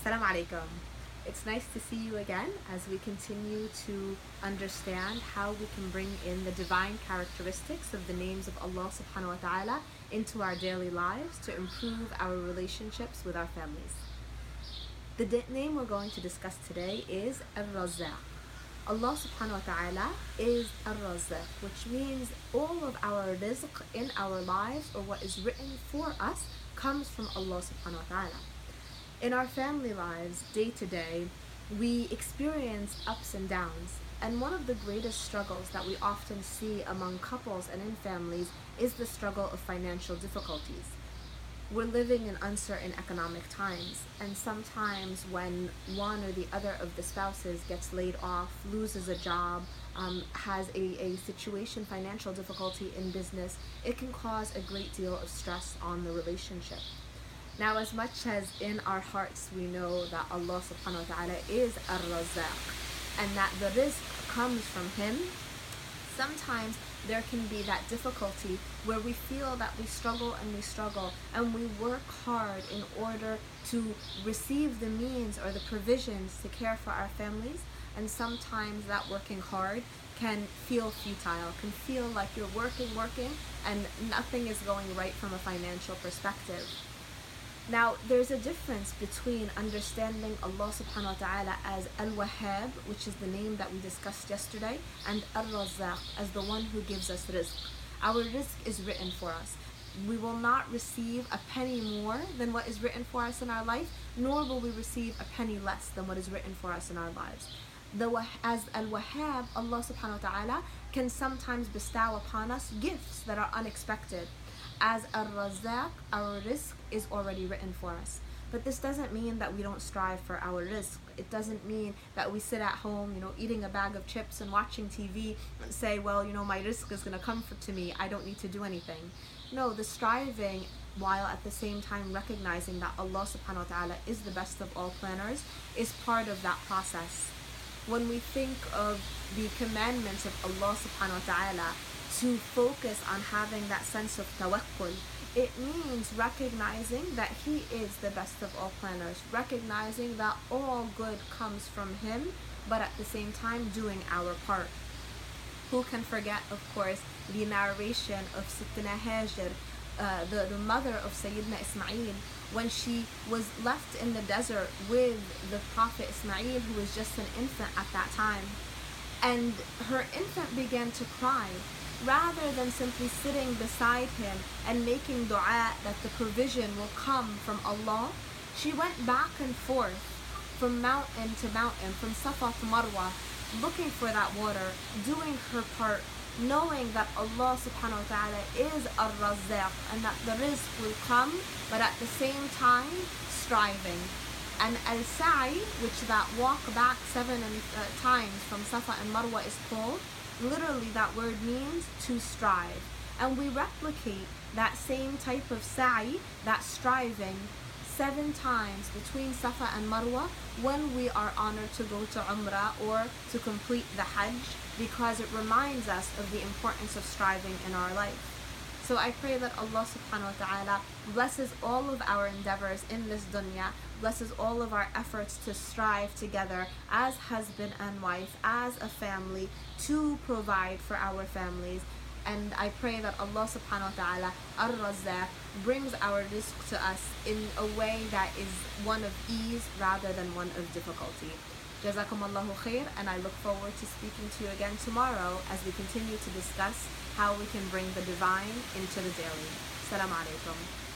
Salam alaikum. It's nice to see you again as we continue to understand how we can bring in the divine characteristics of the names of Allah subhanahu wa ta'ala into our daily lives to improve our relationships with our families. The name we're going to discuss today is Ar-Razzaq. Allah subhanahu wa ta'ala is Ar-Razzaq, which means all of our rizq in our lives, or what is written for us, comes from Allah subhanahu wa ta'ala. In our family lives, day to day, we experience ups and downs. And one of the greatest struggles that we often see among couples and in families is the struggle of financial difficulties. We're living in uncertain economic times, and sometimes when one or the other of the spouses gets laid off, loses a job, has a situation, financial difficulty in business, it can cause a great deal of stress on the relationship. Now, as much as in our hearts we know that Allah subhanahu wa ta'ala is Ar-Razzaq and that the rizq comes from Him, sometimes there can be that difficulty where we feel that we struggle and we work hard in order to receive the means or the provisions to care for our families, and sometimes that working hard can feel futile, can feel like you're working and nothing is going right from a financial perspective. Now, there's a difference between understanding Allah subhanahu wa ta'ala as Al-Wahhab, which is the name that we discussed yesterday, and Ar-Razzaq as the one who gives us rizq. Our rizq is written for us. We will not receive a penny more than what is written for us in our life, nor will we receive a penny less than what is written for us in our lives. As Al-Wahhab, Allah subhanahu wa ta'ala can sometimes bestow upon us gifts that are unexpected. As Ar-Razzaq, our rizq is already written for us. But this doesn't mean that we don't strive for our rizq. It doesn't mean that we sit at home, eating a bag of chips and watching TV and say, well, my rizq is going to come to me. I don't need to do anything. No, the striving, while at the same time recognizing that Allah subhanahu wa ta'ala is the best of all planners, is part of that process. When we think of the commandments of Allah subhanahu wa ta'ala, to focus on having that sense of tawakkul, it means recognizing that He is the best of all planners, recognizing that all good comes from Him, but at the same time doing our part. Who can forget, of course, the narration of Sittana Hajar, the mother of Sayyidina Ismail, when she was left in the desert with the Prophet Ismail, who was just an infant at that time, and her infant began to cry. Rather than simply sitting beside him and making dua that the provision will come from Allah, she went back and forth from mountain to mountain, from Safa to Marwa, looking for that water, doing her part, knowing that Allah subhanahu wa ta'ala is Ar-Razzaq and that the rizq will come, but at the same time striving. And Al-Sa'i, which that walk back 7 times from Safa and Marwa is called, literally that word means to strive. And we replicate that same type of sa'i, that striving, 7 times between Safa and Marwa when we are honored to go to Umrah or to complete the Hajj, because it reminds us of the importance of striving in our life. So I pray that Allah subhanahu wa ta'ala blesses all of our endeavors in this dunya, blesses all of our efforts to strive together as husband and wife, as a family, to provide for our families. And I pray that Allah subhanahu wa ta'ala, Ar-Razzaq, brings our rizq to us in a way that is one of ease rather than one of difficulty. Jazakum Allahu khair, and I look forward to speaking to you again tomorrow as we continue to discuss how we can bring the divine into the daily. Salam alaikum.